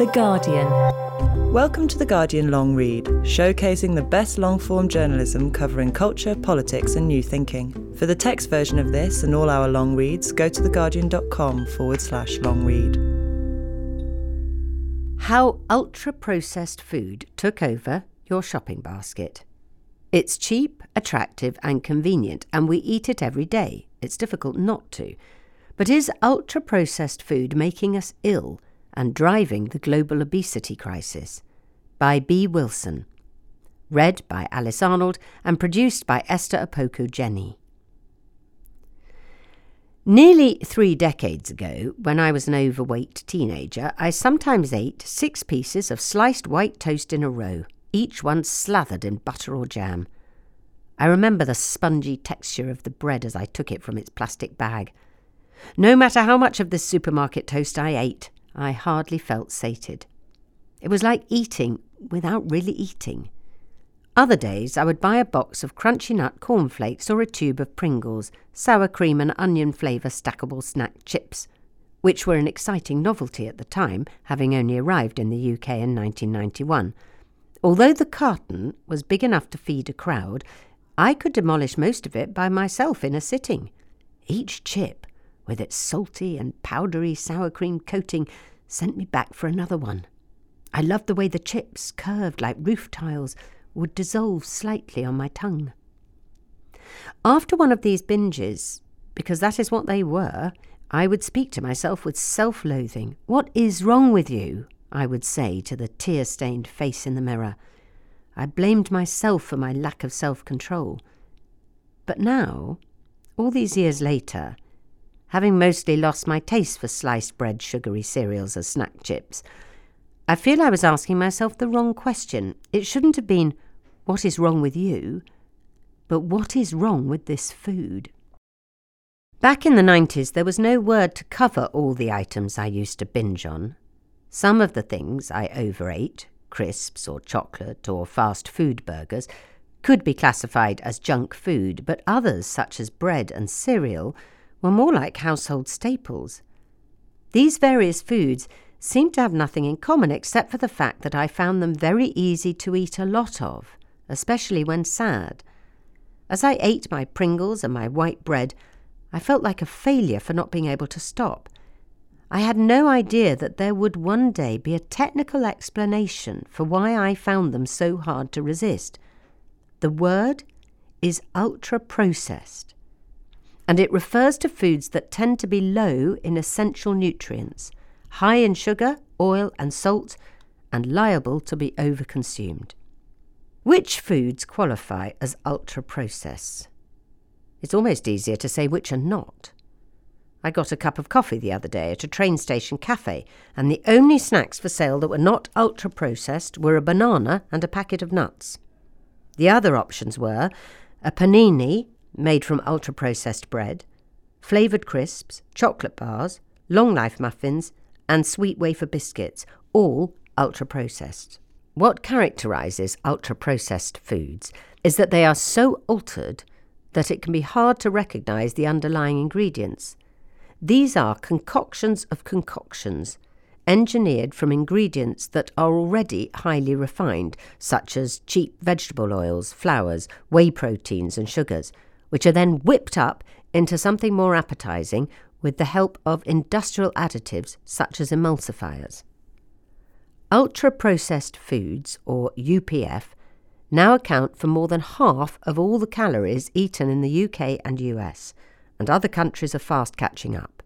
The Guardian. Welcome to The Guardian Long Read, showcasing the best long-form journalism covering culture, politics and new thinking. For the text version of this and all our long reads, go to theguardian.com/long read. How ultra-processed food took over your shopping basket. It's cheap, attractive and convenient, and we eat it every day. It's difficult not to. But is ultra-processed food making us ill and driving the global obesity crisis? By B. Wilson. Read by Alice Arnold and produced by Esther Opoku-Jenny. Nearly 3 decades ago, when I was an overweight teenager, I sometimes ate 6 pieces of sliced white toast in a row, each one slathered in butter or jam. I remember the spongy texture of the bread as I took it from its plastic bag. No matter how much of this supermarket toast I ate, I hardly felt sated. It was like eating without really eating. Other days I would buy a box of crunchy nut cornflakes or a tube of Pringles, sour cream and onion flavour stackable snack chips, which were an exciting novelty at the time, having only arrived in the UK in 1991. Although the carton was big enough to feed a crowd, I could demolish most of it by myself in a sitting. Each chip, with its salty and powdery sour cream coating, sent me back for another one. I loved the way the chips, curved like roof tiles, would dissolve slightly on my tongue. After one of these binges, because that is what they were, I would speak to myself with self-loathing. "What is wrong with you?" I would say to the tear-stained face in the mirror. I blamed myself for my lack of self-control. But now, all these years later, having mostly lost my taste for sliced bread, sugary cereals as snack chips, I feel I was asking myself the wrong question. It shouldn't have been, "What is wrong with you?" but "What is wrong with this food?" Back in the 90s, there was no word to cover all the items I used to binge on. Some of the things I overate, crisps or chocolate or fast food burgers, could be classified as junk food, but others, such as bread and cereal, were more like household staples. These various foods seemed to have nothing in common except for the fact that I found them very easy to eat a lot of, especially when sad. As I ate my Pringles and my white bread, I felt like a failure for not being able to stop. I had no idea that there would one day be a technical explanation for why I found them so hard to resist. The word is ultra-processed, and it refers to foods that tend to be low in essential nutrients, high in sugar, oil and salt, and liable to be overconsumed. Which foods qualify as ultra-processed? It's almost easier to say which are not. I got a cup of coffee the other day at a train station cafe, and the only snacks for sale that were not ultra-processed were a banana and a packet of nuts. The other options were a panini made from ultra-processed bread, flavoured crisps, chocolate bars, long-life muffins, and sweet wafer biscuits, all ultra-processed. What characterises ultra-processed foods is that they are so altered that it can be hard to recognise the underlying ingredients. These are concoctions of concoctions, engineered from ingredients that are already highly refined, such as cheap vegetable oils, flours, whey proteins and sugars, which are then whipped up into something more appetising with the help of industrial additives such as emulsifiers. Ultra-processed foods, or UPF, now account for more than half of all the calories eaten in the UK and US, and other countries are fast catching up.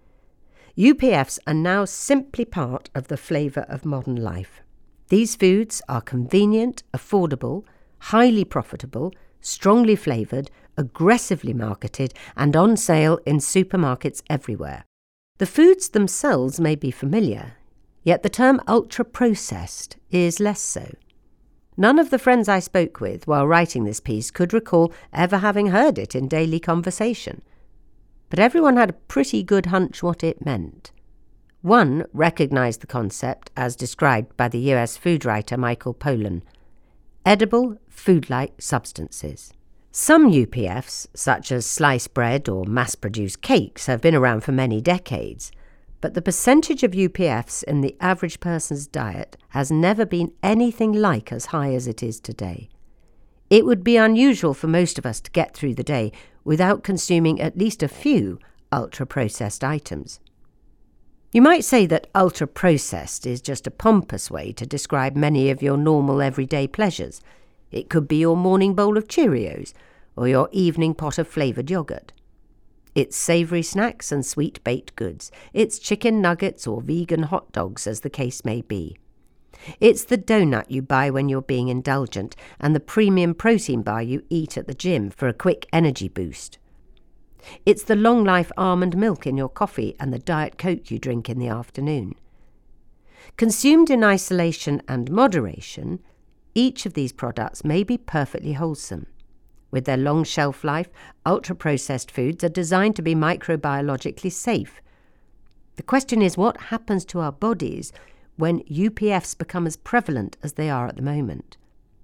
UPFs are now simply part of the flavour of modern life. These foods are convenient, affordable, highly profitable, strongly flavoured, aggressively marketed, and on sale in supermarkets everywhere. The foods themselves may be familiar, yet the term ultra-processed is less so. None of the friends I spoke with while writing this piece could recall ever having heard it in daily conversation, but everyone had a pretty good hunch what it meant. One recognised the concept as described by the US food writer Michael Pollan: edible, food-like substances. Some UPFs, such as sliced bread or mass-produced cakes, have been around for many decades, But the percentage of UPFs in the average person's diet has never been anything like as high as it is today. It would be unusual for most of us to get through the day without consuming at least a few ultra-processed items. You might say that ultra-processed is just a pompous way to describe many of your normal everyday pleasures. It could be your morning bowl of Cheerios or your evening pot of flavoured yoghurt. It's savoury snacks and sweet baked goods. It's chicken nuggets or vegan hot dogs, as the case may be. It's the donut you buy when you're being indulgent and the premium protein bar you eat at the gym for a quick energy boost. It's the long-life almond milk in your coffee and the Diet Coke you drink in the afternoon. Consumed in isolation and moderation, each of these products may be perfectly wholesome. With their long shelf life, ultra-processed foods are designed to be microbiologically safe. The question is, what happens to our bodies when UPFs become as prevalent as they are at the moment?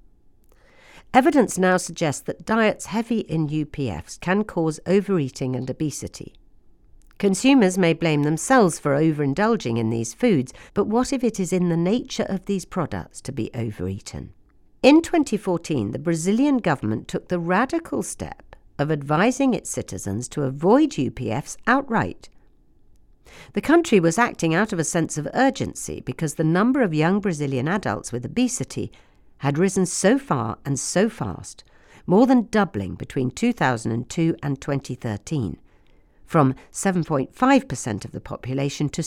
Evidence now suggests that diets heavy in UPFs can cause overeating and obesity. Consumers may blame themselves for overindulging in these foods, but what if it is in the nature of these products to be overeaten? In 2014, the Brazilian government took the radical step of advising its citizens to avoid UPFs outright. The country was acting out of a sense of urgency because the number of young Brazilian adults with obesity had risen so far and so fast, more than doubling between 2002 and 2013, from 7.5% of the population to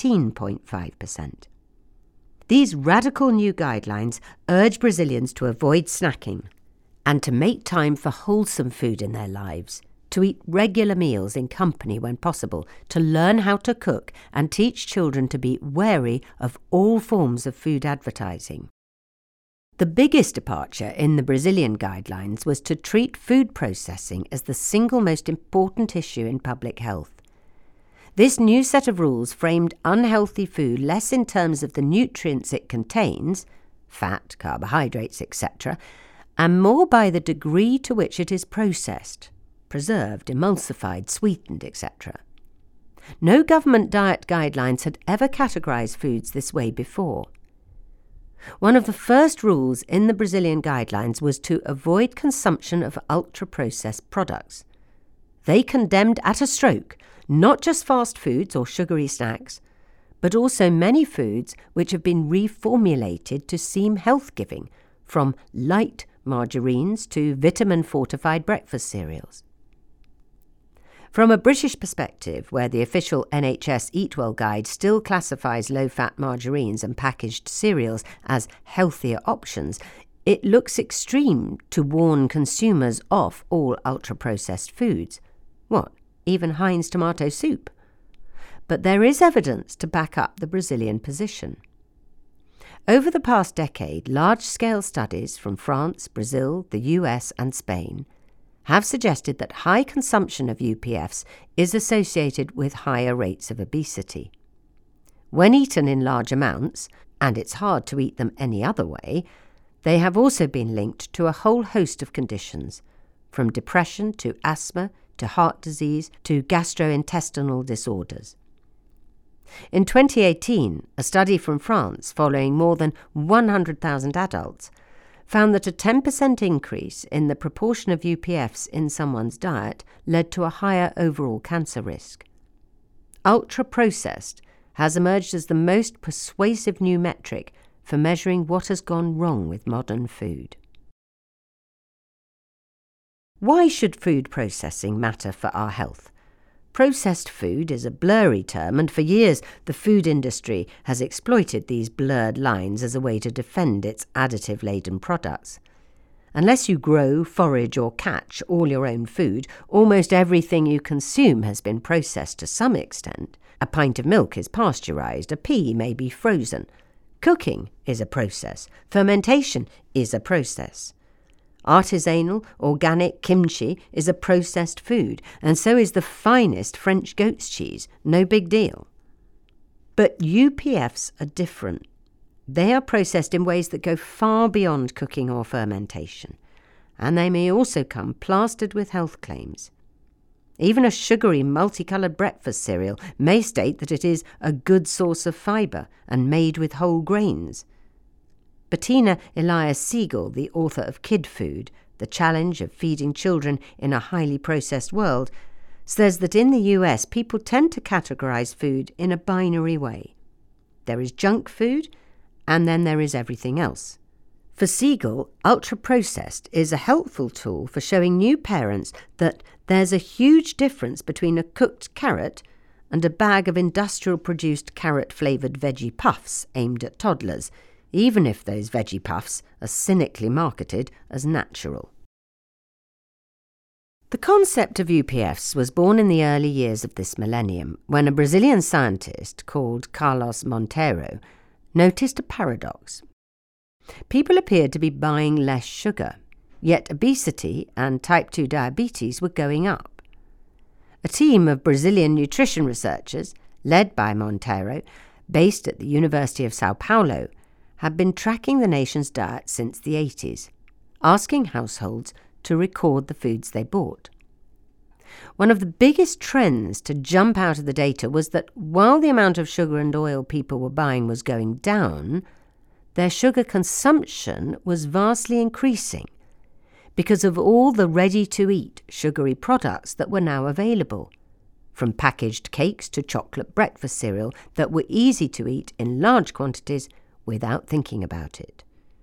17.5%. These radical new guidelines urge Brazilians to avoid snacking and to make time for wholesome food in their lives, to eat regular meals in company when possible, to learn how to cook and teach children to be wary of all forms of food advertising. The biggest departure in the Brazilian guidelines was to treat food processing as the single most important issue in public health. This new set of rules framed unhealthy food less in terms of the nutrients it contains, fat, carbohydrates, etc., and more by the degree to which it is processed, preserved, emulsified, sweetened, etc. No government diet guidelines had ever categorized foods this way before. One of the first rules in the Brazilian guidelines was to avoid consumption of ultra-processed products. They condemned at a stroke not just fast foods or sugary snacks, but also many foods which have been reformulated to seem health-giving, from light margarines to vitamin-fortified breakfast cereals. From a British perspective, where the official NHS Eat Well guide still classifies low-fat margarines and packaged cereals as healthier options, it looks extreme to warn consumers off all ultra-processed foods. What, even Heinz tomato soup? But there is evidence to back up the Brazilian position. Over the past decade, large-scale studies from France, Brazil, the US and Spain have suggested that high consumption of UPFs is associated with higher rates of obesity. When eaten in large amounts, and it's hard to eat them any other way, they have also been linked to a whole host of conditions, from depression to asthma to heart disease to gastrointestinal disorders. In 2018, a study from France following more than 100,000 adults found that a 10% increase in the proportion of UPFs in someone's diet led to a higher overall cancer risk. Ultra-processed has emerged as the most persuasive new metric for measuring what has gone wrong with modern food. Why should food processing matter for our health? Processed food is a blurry term, and for years the food industry has exploited these blurred lines as a way to defend its additive-laden products. Unless you grow, forage or catch all your own food, almost everything you consume has been processed to some extent. A pint of milk is pasteurized, a pea may be frozen. Cooking is a process. Fermentation is a process. Artisanal, organic kimchi is a processed food, and so is the finest French goat's cheese, no big deal. But UPFs are different. They are processed in ways that go far beyond cooking or fermentation, and they may also come plastered with health claims. Even a sugary, multicoloured breakfast cereal may state that it is a good source of fibre and made with whole grains. Bettina Elias Siegel, the author of Kid Food, The Challenge of Feeding Children in a Highly Processed World, says that in the US people tend to categorise food in a binary way. There is junk food, and then there is everything else. For Siegel, ultra-processed is a helpful tool for showing new parents that there's a huge difference between a cooked carrot and a bag of industrial-produced carrot-flavoured veggie puffs aimed at toddlers, even if those veggie puffs are cynically marketed as natural. The concept of UPFs was born in the early years of this millennium when a Brazilian scientist called Carlos Monteiro noticed a paradox. People appeared to be buying less sugar, yet obesity and type 2 diabetes were going up. A team of Brazilian nutrition researchers, led by Monteiro, based at the University of Sao Paulo, had been tracking the nation's diet since the 80s, asking households to record the foods they bought. One of the biggest trends to jump out of the data was that while the amount of sugar and oil people were buying was going down, their sugar consumption was vastly increasing because of all the ready-to-eat sugary products that were now available, from packaged cakes to chocolate breakfast cereal that were easy to eat in large quantities without thinking about it.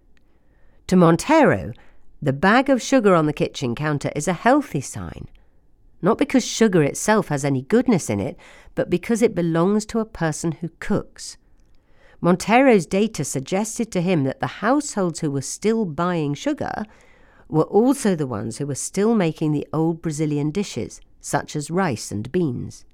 To Monteiro, the bag of sugar on the kitchen counter is a healthy sign, not because sugar itself has any goodness in it, but because it belongs to a person who cooks. Monteiro's data suggested to him that the households who were still buying sugar were also the ones who were still making the old Brazilian dishes, such as rice and beans.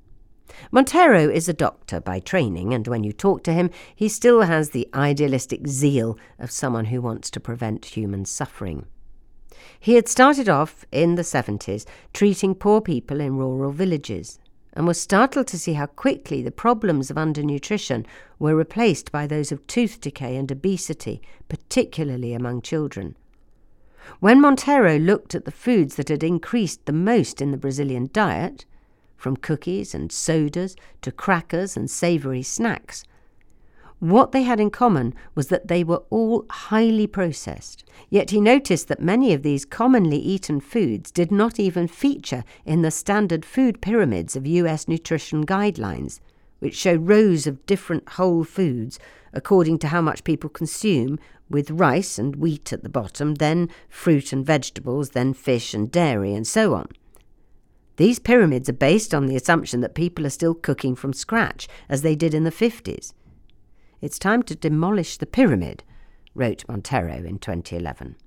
Monteiro is a doctor by training, and when you talk to him, he still has the idealistic zeal of someone who wants to prevent human suffering. He had started off in the 70s treating poor people in rural villages, and was startled to see how quickly the problems of undernutrition were replaced by those of tooth decay and obesity, particularly among children. When Monteiro looked at the foods that had increased the most in the Brazilian diet, from cookies and sodas to crackers and savoury snacks, what they had in common was that they were all highly processed. Yet he noticed that many of these commonly eaten foods did not even feature in the standard food pyramids of US nutrition guidelines, which show rows of different whole foods according to how much people consume, with rice and wheat at the bottom, then fruit and vegetables, then fish and dairy, and so on. These pyramids are based on the assumption that people are still cooking from scratch, as they did in the 50s. It's time to demolish the pyramid, wrote Monteiro in 2011.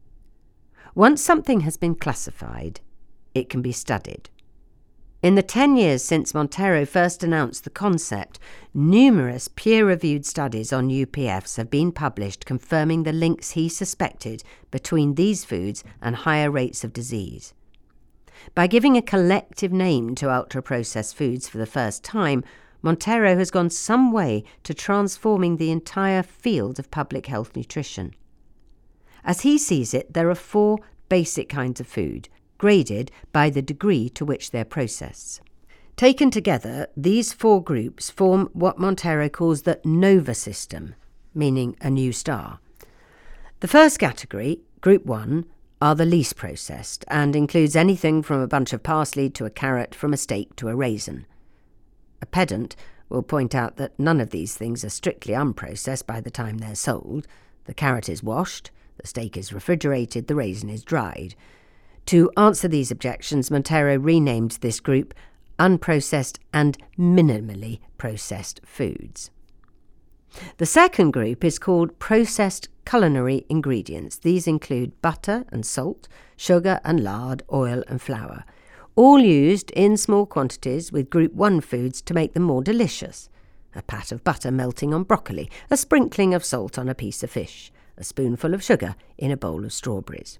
Once something has been classified, it can be studied. In the 10 years since Monteiro first announced the concept, numerous peer-reviewed studies on UPFs have been published confirming the links he suspected between these foods and higher rates of disease. By giving a collective name to ultra-processed foods for the first time, Monteiro has gone some way to transforming the entire field of public health nutrition. As he sees it, there are 4 basic kinds of food, graded by the degree to which they're processed. Taken together, these 4 groups form what Monteiro calls the NOVA system, meaning a new star. The first category, Group 1, are the least processed and includes anything from a bunch of parsley to a carrot, from a steak to a raisin. A pedant will point out that none of these things are strictly unprocessed by the time they're sold. The carrot is washed, the steak is refrigerated, the raisin is dried. To answer these objections, Monteiro renamed this group unprocessed and minimally processed foods. The second group is called processed culinary ingredients. These include butter and salt, sugar and lard, oil and flour, all used in small quantities with Group 1 foods to make them more delicious. A pat of butter melting on broccoli, a sprinkling of salt on a piece of fish, a spoonful of sugar in a bowl of strawberries.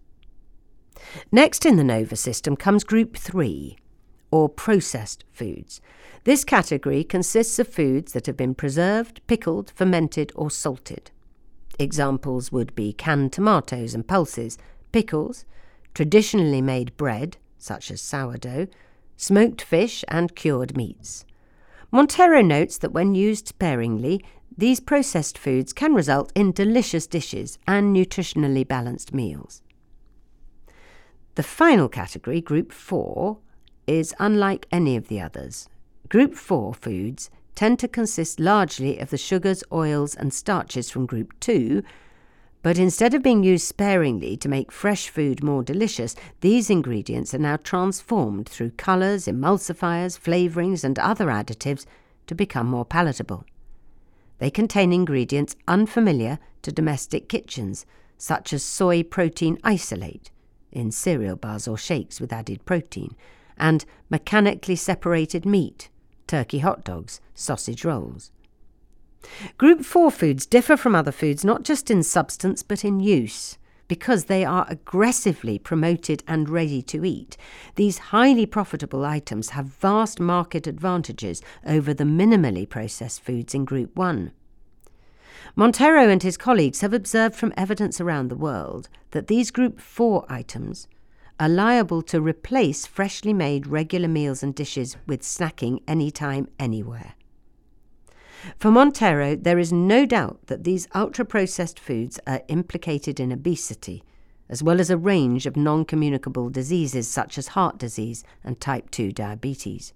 Next in the NOVA system comes Group 3, or processed foods. This category consists of foods that have been preserved, pickled, fermented or salted. Examples would be canned tomatoes and pulses, pickles, traditionally made bread, such as sourdough, smoked fish and cured meats. Montero notes that when used sparingly, these processed foods can result in delicious dishes and nutritionally balanced meals. The final category, Group 4, is unlike any of the others. Group 4 foods tend to consist largely of the sugars, oils and starches from Group 2, but instead of being used sparingly to make fresh food more delicious, these ingredients are now transformed through colours, emulsifiers, flavourings and other additives to become more palatable. They contain ingredients unfamiliar to domestic kitchens, such as soy protein isolate in cereal bars or shakes with added protein, and mechanically separated meat, turkey hot dogs, sausage rolls. Group 4 foods differ from other foods not just in substance but in use. Because they are aggressively promoted and ready to eat, these highly profitable items have vast market advantages over the minimally processed foods in Group 1. Montero and his colleagues have observed from evidence around the world that these Group 4 items are liable to replace freshly made regular meals and dishes with snacking anytime, anywhere. For Montero, there is no doubt that these ultra-processed foods are implicated in obesity, as well as a range of non-communicable diseases such as heart disease and type 2 diabetes.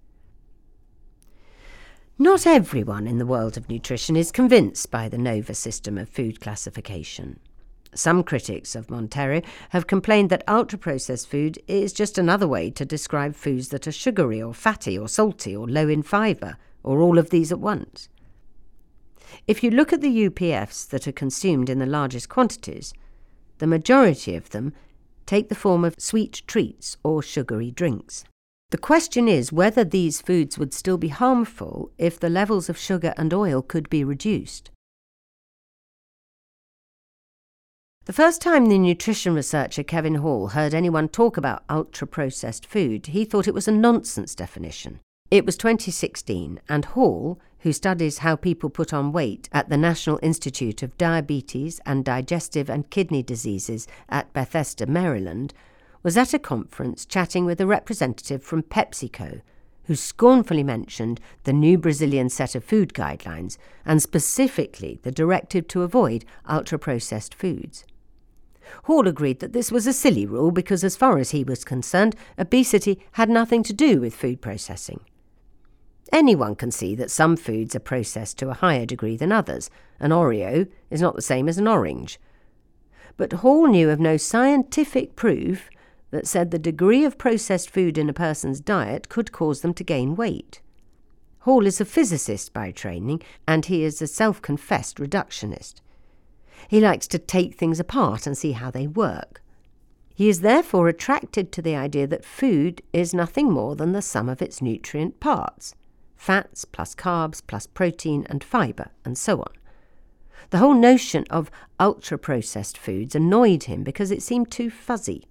Not everyone in the world of nutrition is convinced by the NOVA system of food classification. Some critics of Montero have complained that ultra-processed food is just another way to describe foods that are sugary or fatty or salty or low in fibre, or all of these at once. If you look at the UPFs that are consumed in the largest quantities, the majority of them take the form of sweet treats or sugary drinks. The question is whether these foods would still be harmful if the levels of sugar and oil could be reduced. The first time the nutrition researcher Kevin Hall heard anyone talk about ultra-processed food, he thought it was a nonsense definition. It was 2016, and Hall, who studies how people put on weight at the National Institute of Diabetes and Digestive and Kidney Diseases at Bethesda, Maryland, was at a conference chatting with a representative from PepsiCo, who scornfully mentioned the new Brazilian set of food guidelines, and specifically the directive to avoid ultra-processed foods. Hall agreed that this was a silly rule because, as far as he was concerned, obesity had nothing to do with food processing. Anyone can see that some foods are processed to a higher degree than others. An Oreo is not the same as an orange. But Hall knew of no scientific proof that said the degree of processed food in a person's diet could cause them to gain weight. Hall is a physicist by training, and he is a self-confessed reductionist. He likes to take things apart and see how they work. He is therefore attracted to the idea that food is nothing more than the sum of its nutrient parts. Fats plus carbs plus protein and fibre, and so on. The whole notion of ultra-processed foods annoyed him because it seemed too fuzzy.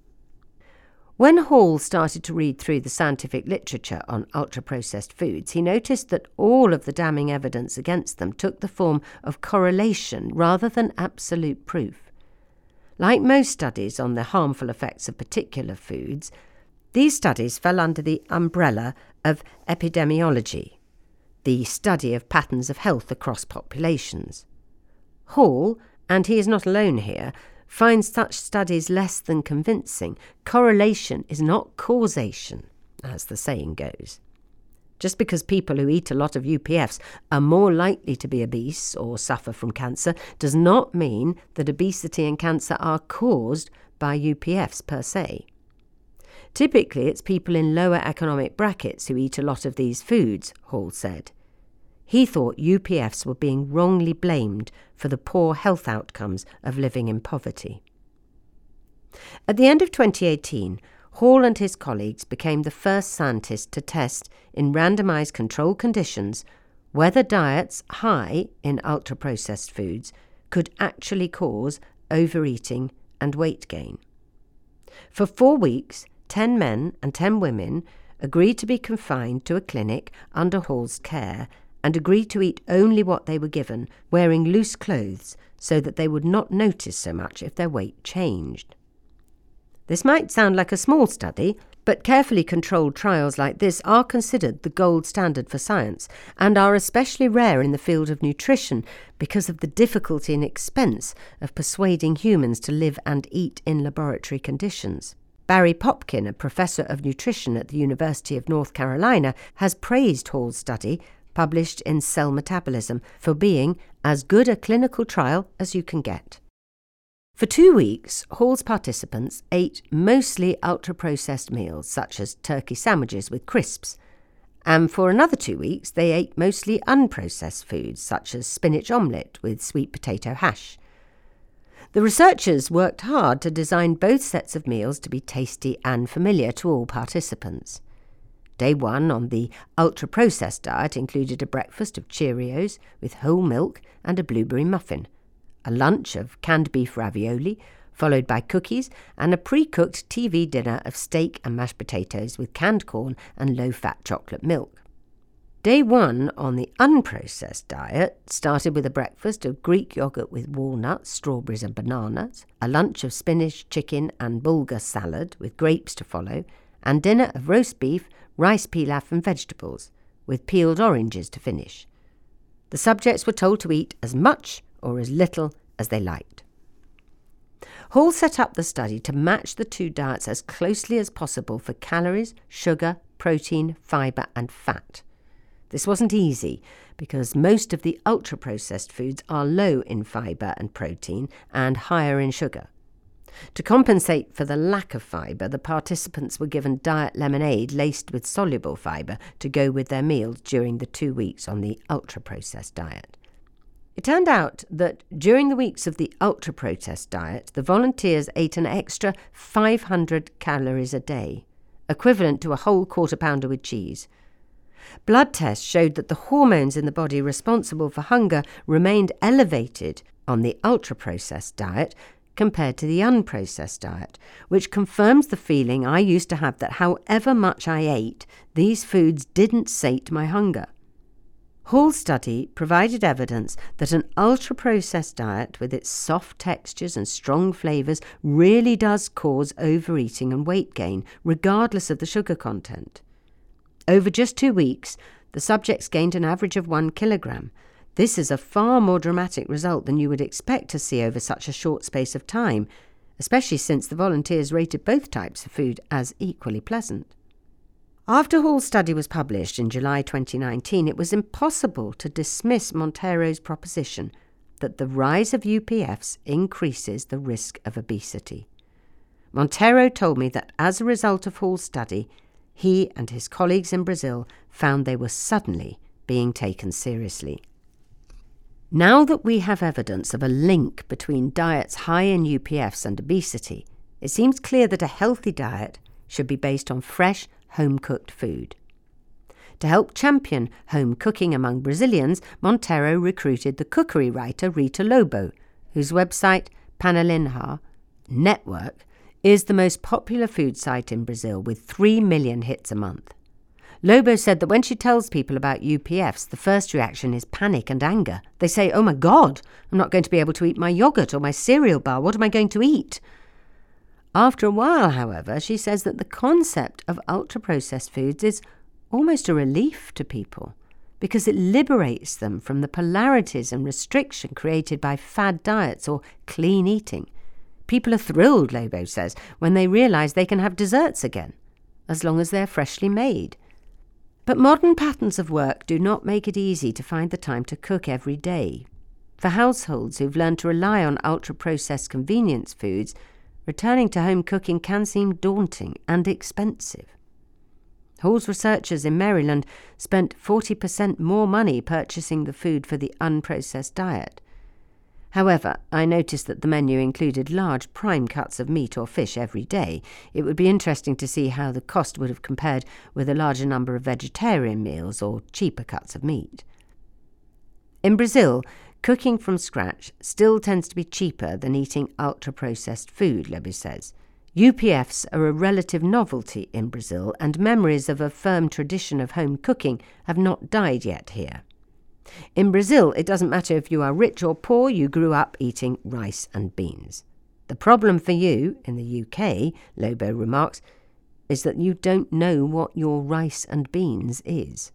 When Hall started to read through the scientific literature on ultra-processed foods, he noticed that all of the damning evidence against them took the form of correlation rather than absolute proof. Like most studies on the harmful effects of particular foods, these studies fell under the umbrella of epidemiology, the study of patterns of health across populations. Hall, and he is not alone here, finds such studies less than convincing. Correlation is not causation, as the saying goes. Just because people who eat a lot of UPFs are more likely to be obese or suffer from cancer does not mean that obesity and cancer are caused by UPFs per se. Typically, it's people in lower economic brackets who eat a lot of these foods, Hall said. He thought UPFs were being wrongly blamed for the poor health outcomes of living in poverty. At the end of 2018, Hall and his colleagues became the first scientists to test in randomized controlled conditions whether diets high in ultra-processed foods could actually cause overeating and weight gain. For 4 weeks, 10 men and 10 women agreed to be confined to a clinic under Hall's care and agreed to eat only what they were given, wearing loose clothes so that they would not notice so much if their weight changed. This might sound like a small study, But carefully controlled trials like this are considered the gold standard for science and are especially rare in the field of nutrition because of the difficulty and expense of persuading humans to live and eat in laboratory conditions. Barry Popkin, a professor of nutrition at the University of North Carolina, has praised Hall's study, published in Cell Metabolism, for being as good a clinical trial as you can get. For 2 weeks, Hall's participants ate mostly ultra-processed meals, such as turkey sandwiches with crisps. And for another 2 weeks, they ate mostly unprocessed foods, such as spinach omelette with sweet potato hash. The researchers worked hard to design both sets of meals to be tasty and familiar to all participants. Day 1 on the ultra-processed diet included a breakfast of Cheerios with whole milk and a blueberry muffin, a lunch of canned beef ravioli, followed by cookies, and a pre-cooked TV dinner of steak and mashed potatoes with canned corn and low-fat chocolate milk. Day 1 on the unprocessed diet started with a breakfast of Greek yogurt with walnuts, strawberries and bananas, a lunch of spinach, chicken and bulgur salad with grapes to follow, and dinner of roast beef, rice pilaf and vegetables, with peeled oranges to finish. The subjects were told to eat as much or as little as they liked. Hall set up the study to match the two diets as closely as possible for calories, sugar, protein, fibre and fat. This wasn't easy because most of the ultra-processed foods are low in fibre and protein and higher in sugar. To compensate for the lack of fibre, the participants were given diet lemonade laced with soluble fibre to go with their meals during the 2 weeks on the ultra-processed diet. It turned out that during the weeks of the ultra-processed diet, the volunteers ate an extra 500 calories a day, equivalent to a whole quarter pounder with cheese. Blood tests showed that the hormones in the body responsible for hunger remained elevated on the ultra-processed diet compared to the unprocessed diet, which confirms the feeling I used to have that however much I ate, these foods didn't sate my hunger. Hall's study provided evidence that an ultra-processed diet with its soft textures and strong flavours really does cause overeating and weight gain, regardless of the sugar content. Over just 2 weeks, the subjects gained an average of 1 kilogram. This is a far more dramatic result than you would expect to see over such a short space of time, especially since the volunteers rated both types of food as equally pleasant. After Hall's study was published in July 2019, it was impossible to dismiss Montero's proposition that the rise of UPFs increases the risk of obesity. Montero told me that as a result of Hall's study, he and his colleagues in Brazil found they were suddenly being taken seriously. Now that we have evidence of a link between diets high in UPFs and obesity, it seems clear that a healthy diet should be based on fresh, home-cooked food. To help champion home cooking among Brazilians, Montero recruited the cookery writer Rita Lobo, whose website, Panelinha Network, is the most popular food site in Brazil with 3 million hits a month. Lobo said that when she tells people about UPFs, the first reaction is panic and anger. They say, "Oh my God, I'm not going to be able to eat my yogurt or my cereal bar. What am I going to eat?" After a while, however, she says that the concept of ultra-processed foods is almost a relief to people because it liberates them from the polarities and restriction created by fad diets or clean eating. People are thrilled, Lobo says, when they realise they can have desserts again, as long as they're freshly made. But modern patterns of work do not make it easy to find the time to cook every day. For households who've learned to rely on ultra-processed convenience foods, returning to home cooking can seem daunting and expensive. Hall's researchers in Maryland spent 40% more money purchasing the food for the unprocessed diet. However, I noticed that the menu included large prime cuts of meat or fish every day. It would be interesting to see how the cost would have compared with a larger number of vegetarian meals or cheaper cuts of meat. In Brazil, cooking from scratch still tends to be cheaper than eating ultra-processed food, Leby says. UPFs are a relative novelty in Brazil, and memories of a firm tradition of home cooking have not died yet here. In Brazil, it doesn't matter if you are rich or poor, you grew up eating rice and beans. The problem for you, in the UK, Lobo remarks, is that you don't know what your rice and beans is.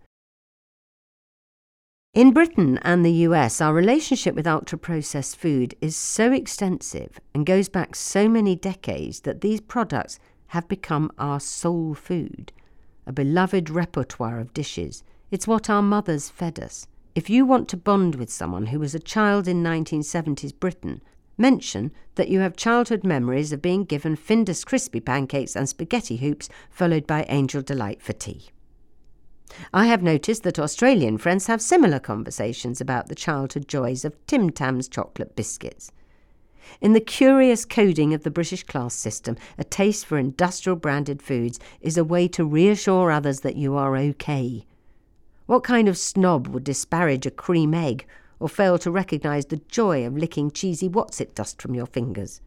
In Britain and the US, our relationship with ultra-processed food is so extensive and goes back so many decades that these products have become our soul food, a beloved repertoire of dishes. It's what our mothers fed us. If you want to bond with someone who was a child in 1970s Britain, mention that you have childhood memories of being given Findus crispy pancakes and spaghetti hoops, followed by Angel Delight for tea. I have noticed that Australian friends have similar conversations about the childhood joys of Tim Tams chocolate biscuits. In the curious coding of the British class system, a taste for industrial branded foods is a way to reassure others that you are okay. What kind of snob would disparage a cream egg or fail to recognise the joy of licking cheesy what's-it dust from your fingers?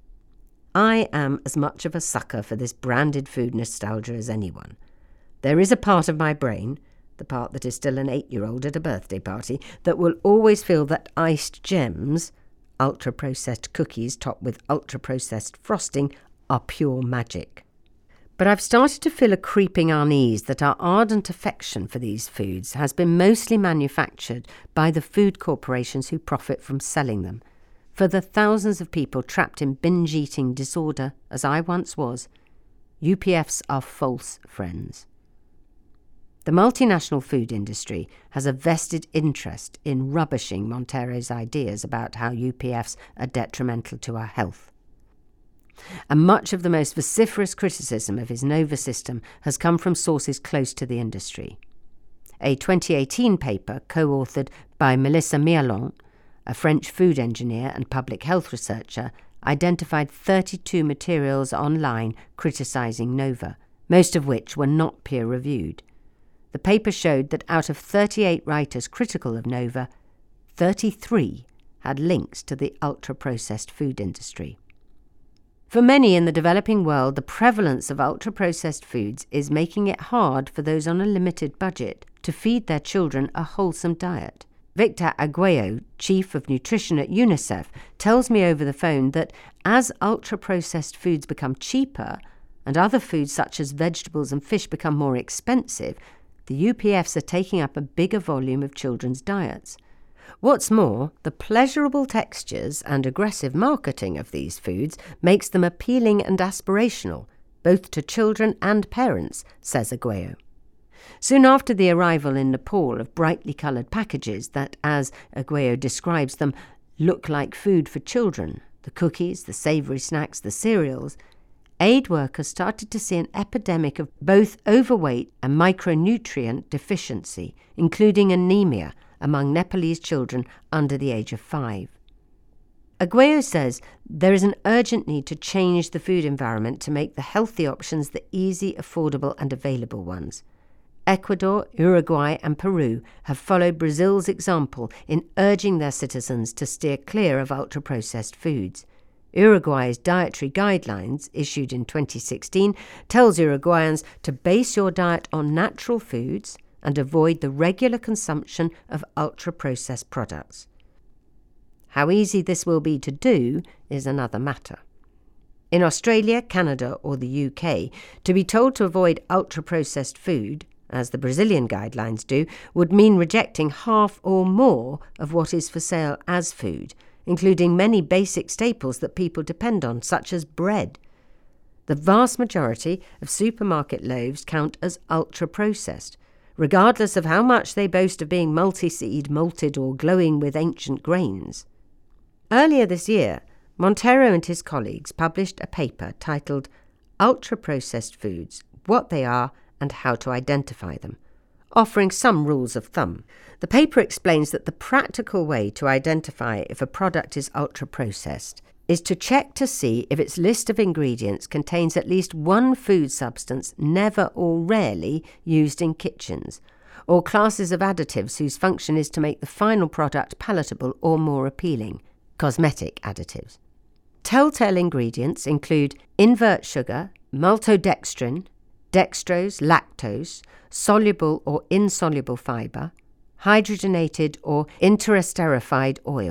I am as much of a sucker for this branded food nostalgia as anyone. There is a part of my brain, the part that is still an 8-year-old at a birthday party, that will always feel that iced gems, ultra-processed cookies topped with ultra-processed frosting, are pure magic. But I've started to feel a creeping unease that our ardent affection for these foods has been mostly manufactured by the food corporations who profit from selling them. For the thousands of people trapped in binge-eating disorder, as I once was, UPFs are false friends. The multinational food industry has a vested interest in rubbishing Montero's ideas about how UPFs are detrimental to our health. And much of the most vociferous criticism of his Nova system has come from sources close to the industry. A 2018 paper co-authored by Melissa Mialon, a French food engineer and public health researcher, identified 32 materials online criticising Nova, most of which were not peer-reviewed. The paper showed that out of 38 writers critical of Nova, 33 had links to the ultra-processed food industry. For many in the developing world, the prevalence of ultra-processed foods is making it hard for those on a limited budget to feed their children a wholesome diet. Victor Aguayo, Chief of Nutrition at UNICEF, tells me over the phone that as ultra-processed foods become cheaper and other foods such as vegetables and fish become more expensive, the UPFs are taking up a bigger volume of children's diets. What's more, the pleasurable textures and aggressive marketing of these foods makes them appealing and aspirational, both to children and parents, says Aguayo. Soon after the arrival in Nepal of brightly coloured packages that, as Aguayo describes them, look like food for children, the cookies, the savoury snacks, the cereals, aid workers started to see an epidemic of both overweight and micronutrient deficiency, including anemia, among Nepalese children under the age of 5. Aguayo says there is an urgent need to change the food environment to make the healthy options the easy, affordable and available ones. Ecuador, Uruguay and Peru have followed Brazil's example in urging their citizens to steer clear of ultra-processed foods. Uruguay's dietary guidelines, issued in 2016, tells Uruguayans to base your diet on natural foods and avoid the regular consumption of ultra-processed products. How easy this will be to do is another matter. In Australia, Canada or the UK, to be told to avoid ultra-processed food, as the Brazilian guidelines do, would mean rejecting half or more of what is for sale as food, including many basic staples that people depend on, such as bread. The vast majority of supermarket loaves count as ultra-processed, regardless of how much they boast of being multi-seed, malted or glowing with ancient grains. Earlier this year, Montero and his colleagues published a paper titled Ultra-Processed Foods, What They Are and How to Identify Them, offering some rules of thumb. The paper explains that the practical way to identify if a product is ultra-processed is to check to see if its list of ingredients contains at least one food substance never or rarely used in kitchens, or classes of additives whose function is to make the final product palatable or more appealing, cosmetic additives. Telltale ingredients include invert sugar, maltodextrin, dextrose, lactose, soluble or insoluble fibre, hydrogenated or interesterified oil,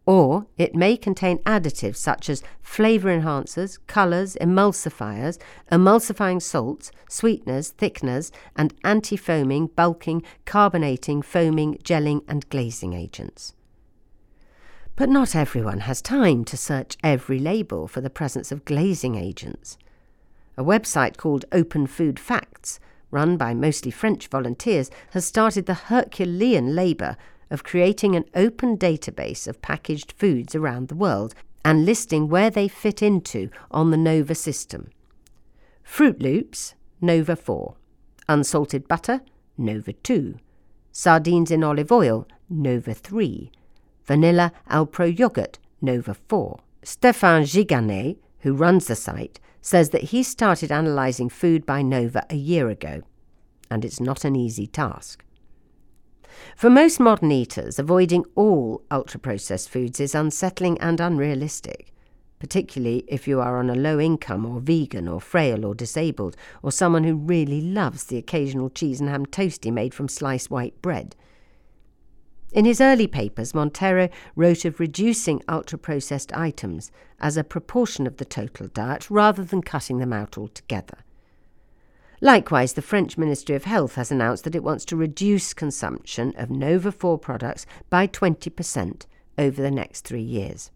Or it may contain additives such as flavour enhancers, colours, emulsifiers, emulsifying salts, sweeteners, thickeners, and anti-foaming, bulking, carbonating, foaming, gelling and glazing agents. But not everyone has time to search every label for the presence of glazing agents. A website called Open Food Facts, run by mostly French volunteers, has started the Herculean labour of creating an open database of packaged foods around the world and listing where they fit into on the Nova system. Fruit Loops, Nova 4. Unsalted butter, Nova 2. Sardines in olive oil, Nova 3. Vanilla Alpro yogurt, Nova 4. Stéphane Giganet, who runs the site, says that he started analysing food by Nova a year ago, and it's not an easy task. For most modern eaters, avoiding all ultra-processed foods is unsettling and unrealistic, particularly if you are on a low income or vegan or frail or disabled, or someone who really loves the occasional cheese and ham toastie made from sliced white bread. In his early papers, Montero wrote of reducing ultra-processed items as a proportion of the total diet rather than cutting them out altogether. Likewise, the French Ministry of Health has announced that it wants to reduce consumption of Nova 4 products by 20% over the next 3 years.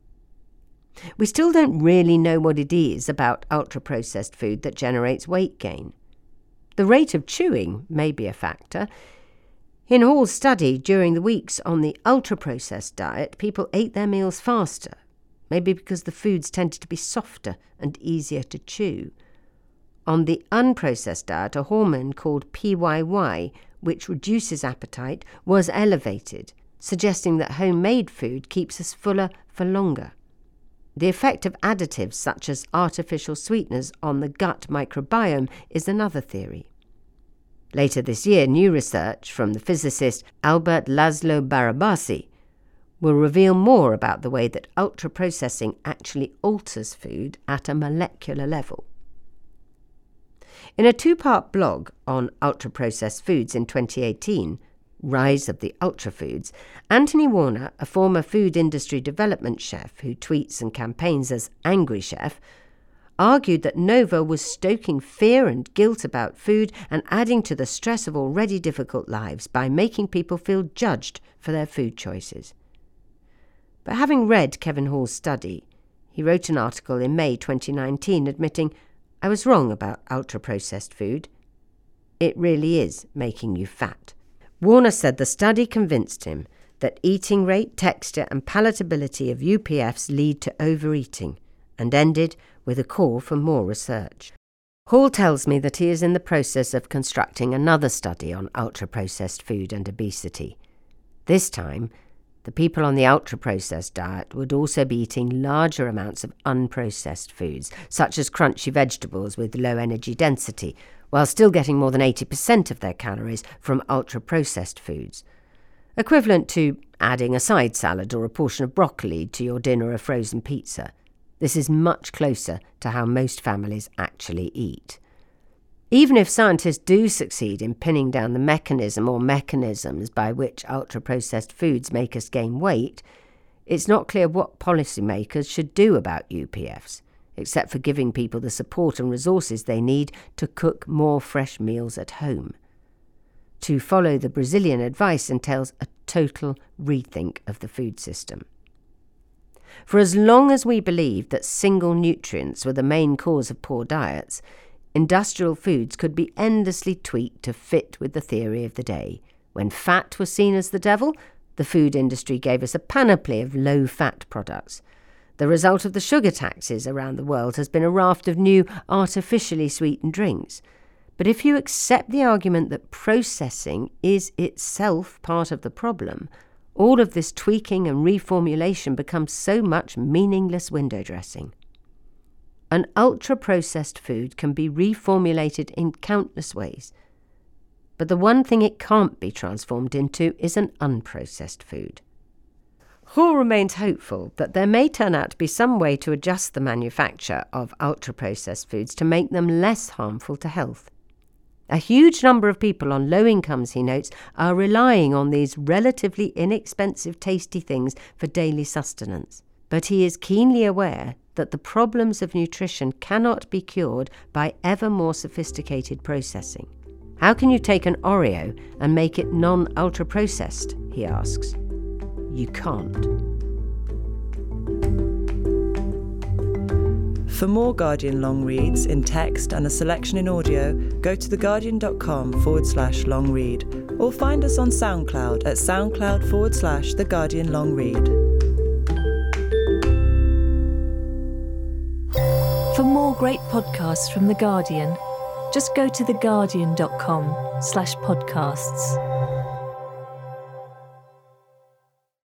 We still don't really know what it is about ultra-processed food that generates weight gain. The rate of chewing may be a factor. In Hall's study during the weeks on the ultra-processed diet, people ate their meals faster, maybe because the foods tended to be softer and easier to chew. On the unprocessed diet, a hormone called PYY, which reduces appetite, was elevated, suggesting that homemade food keeps us fuller for longer. The effect of additives such as artificial sweeteners on the gut microbiome is another theory. Later this year, new research from the physicist Albert Laszlo Barabasi will reveal more about the way that ultra-processing actually alters food at a molecular level. In a 2-part blog on ultra-processed foods in 2018, Rise of the Ultra-Foods, Anthony Warner, a former food industry development chef who tweets and campaigns as Angry Chef, argued that Nova was stoking fear and guilt about food and adding to the stress of already difficult lives by making people feel judged for their food choices. But having read Kevin Hall's study, he wrote an article in May 2019 admitting, "I was wrong about ultra-processed food. It really is making you fat." Warner said the study convinced him that eating rate, texture and palatability of UPFs lead to overeating, and ended with a call for more research. Hall tells me that he is in the process of constructing another study on ultra-processed food and obesity. This time, the people on the ultra-processed diet would also be eating larger amounts of unprocessed foods, such as crunchy vegetables with low energy density, while still getting more than 80% of their calories from ultra-processed foods, equivalent to adding a side salad or a portion of broccoli to your dinner of frozen pizza. This is much closer to how most families actually eat. Even if scientists do succeed in pinning down the mechanism or mechanisms by which ultra-processed foods make us gain weight, it's not clear what policymakers should do about UPFs, except for giving people the support and resources they need to cook more fresh meals at home. To follow the Brazilian advice entails a total rethink of the food system. For as long as we believed that single nutrients were the main cause of poor diets, industrial foods could be endlessly tweaked to fit with the theory of the day. When fat was seen as the devil, the food industry gave us a panoply of low-fat products. The result of the sugar taxes around the world has been a raft of new artificially sweetened drinks. But if you accept the argument that processing is itself part of the problem, all of this tweaking and reformulation becomes so much meaningless window dressing. An ultra-processed food can be reformulated in countless ways, but the one thing it can't be transformed into is an unprocessed food. Hall remains hopeful that there may turn out to be some way to adjust the manufacture of ultra-processed foods to make them less harmful to health. A huge number of people on low incomes, he notes, are relying on these relatively inexpensive, tasty things for daily sustenance. But he is keenly aware that the problems of nutrition cannot be cured by ever more sophisticated processing. How can you take an Oreo and make it non-ultra-processed, he asks. You can't. For more Guardian long reads in text and a selection in audio, go to theguardian.com/long read or find us on SoundCloud at SoundCloud/The Guardian Long Read. For more great podcasts from The Guardian, just go to theguardian.com/podcasts.